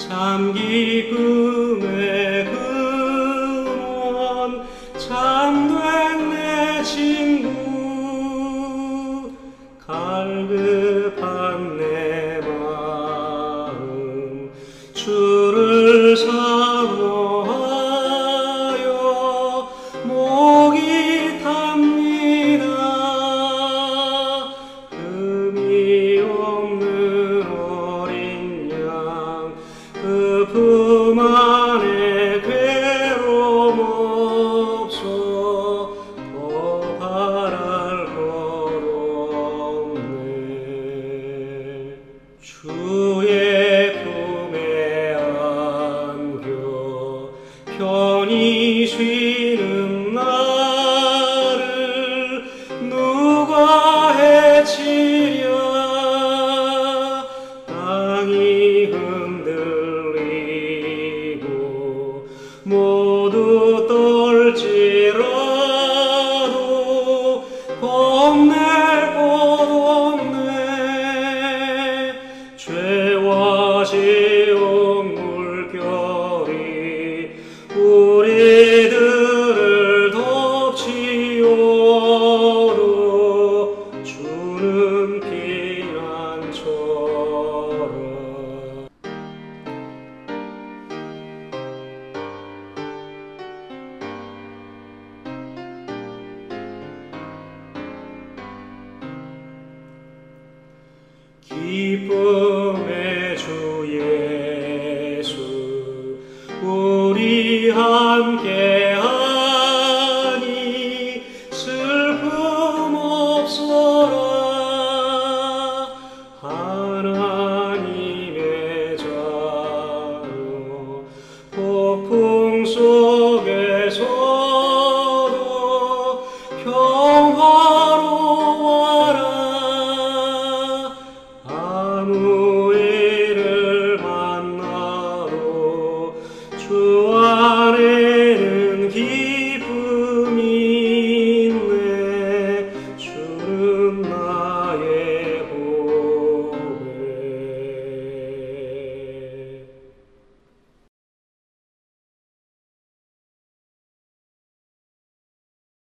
참 기쁨의 근원 참된 내 친구 갈급한 내 마음 주를 사모하여 목이 탑니다. 흠이 없는 어린 양 그 품 안에 괴로움 없어 더 바랄 것 없네. 주의 품에 안겨 편히 쉬는 나를 누가 해치랴. 땅이 흔들리고 모두 떨지라도 겁낼 곳 없네. 죄와 지옥 물결이 우리들을 덮치어도 주는 피난처럼. 기쁨의 주 예수 우리 함께